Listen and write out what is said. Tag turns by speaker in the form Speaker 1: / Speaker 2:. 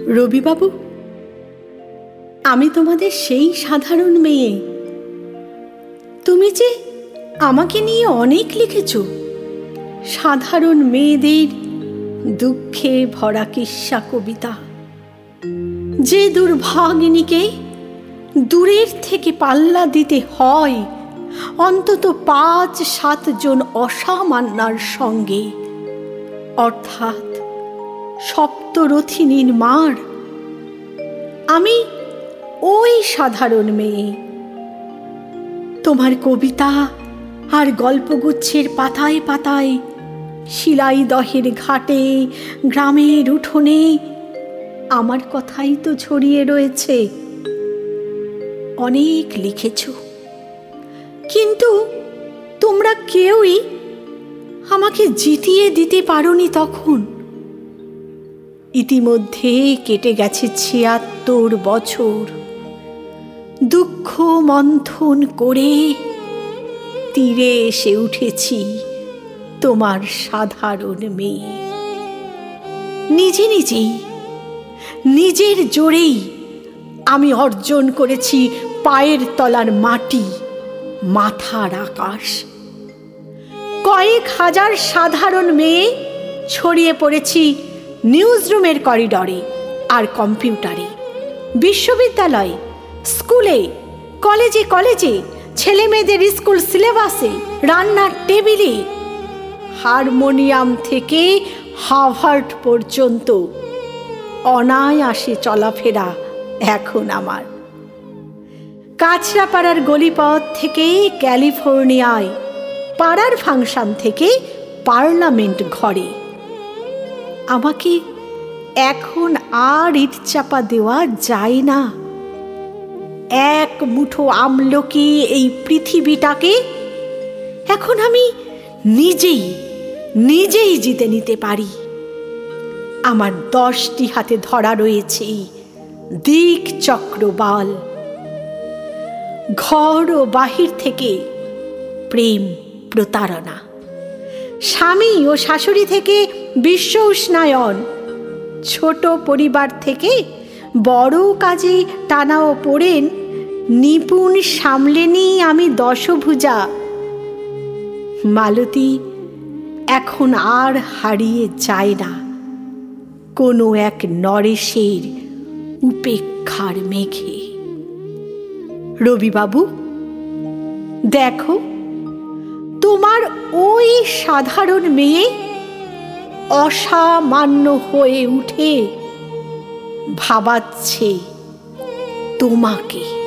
Speaker 1: রবিবাবু, আমি তোমাদের সেই সাধারণ মেয়ে। তুমি যে আমাকে নিয়ে অনেক লিখেছ, সাধারণ মেয়েদের দুঃখে ভরা কিস্সা কবিতা। যে দুর্ভাগিনীকে দূরের থেকে পাল্লা দিতে হয় অন্তত ৫-৭ জন অসামান্যার সঙ্গে, অর্থাৎ সপ্তরথিনীর মার। আমি ওই সাধারণ মেয়ে। তোমার কবিতা আর গল্পগুচ্ছের পাতায় পাতায়, শিলাইদহের ঘাটে, গ্রামের উঠোনে আমার কথাই তো ছড়িয়ে রয়েছে। অনেক লিখেছ, কিন্তু তোমরা কেউই আমাকে জিতিয়ে দিতে পারোনি তখন। ইতিমধ্যে কেটে গেছে ৭৬ বছর। দুঃখ মন্থন করে তীরে এসে উঠেছি তোমার সাধারণ মেয়ে। নিজে নিজেই, নিজের জোরেই আমি অর্জন করেছি পায়ের তলার মাটি, মাথার আকাশ। কয়েক হাজার সাধারণ মেয়ে ছড়িয়ে পড়েছি নিউজরুমের করিডরে আর কম্পিউটারে, বিশ্ববিদ্যালয়ে, স্কুলে, কলেজে কলেজে, ছেলে মেয়েদের স্কুল সিলেবাসে, রান্নার টেবিলে, হারমোনিয়াম থেকে হার্ভার্ড পর্যন্ত অনায়াসে চলাফেরা এখন আমার। কাছড়াপাড়ার গলিপথ থেকে ক্যালিফোর্নিয়ায়, পাড়ার ফাংশন থেকে পার্লামেন্ট ঘরে। আমাকে এখন আর ইটচাপা দেওয়া যায় না। এক মুঠো আমলকি এই পৃথিবীটাকে এখন আমি নিজেই নিজেই জিতে নিতে পারি। আমার 10টি হাতে ধরা রয়েছে দিক চক্রবাল। ঘর ও বাহির থেকে প্রেম প্রতারণা, স্বামী ও শাশুড়ি থেকে বিশ্ব উষ্ণায়ন, ছোট পরিবার থেকে বড় কাজে টানা ও পড়েন নিপুণ সামলে নিই আমি দশভুজা। মালতী এখন আর হারিয়ে যায় না কোনো এক নরেশের উপেক্ষার মেঘে। রবিবাবু, দেখো, তোমার ওই সাধারণ মেয়ে অসামান্য হয়ে উঠে ভাবাচ্ছে তোমাকে।